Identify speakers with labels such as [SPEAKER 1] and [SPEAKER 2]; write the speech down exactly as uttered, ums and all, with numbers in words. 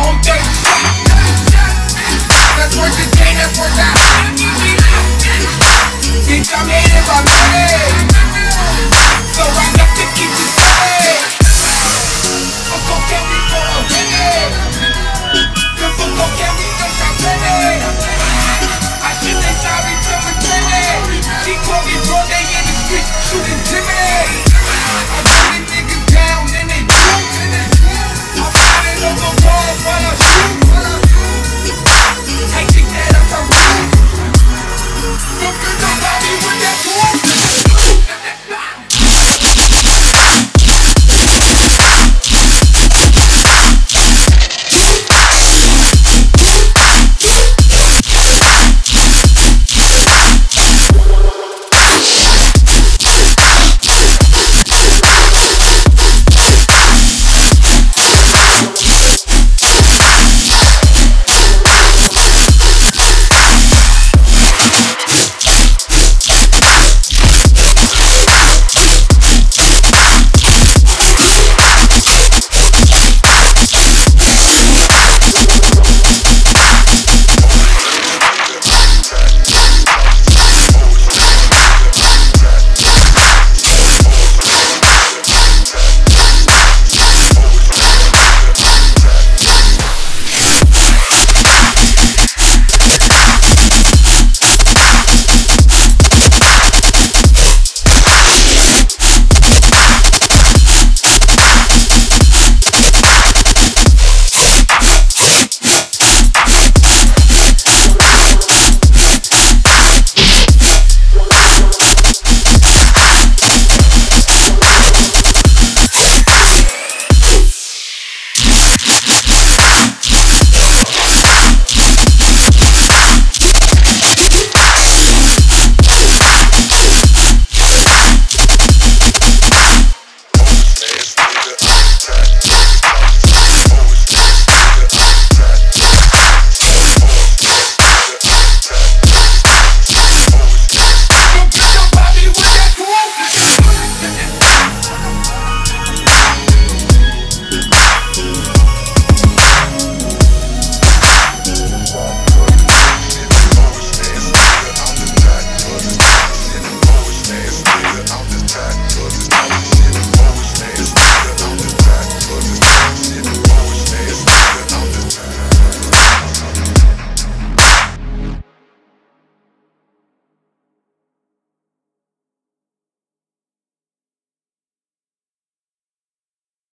[SPEAKER 1] home dirty shot. That's worth the day, that's worth that. Bitch, I'm hated by money, so I got to keep it steady. I'm gon' get me for a minute. Good for gon' get me cause I'm ready. I should say sorry to my tenant. She called me bro, they in the street shooting timid.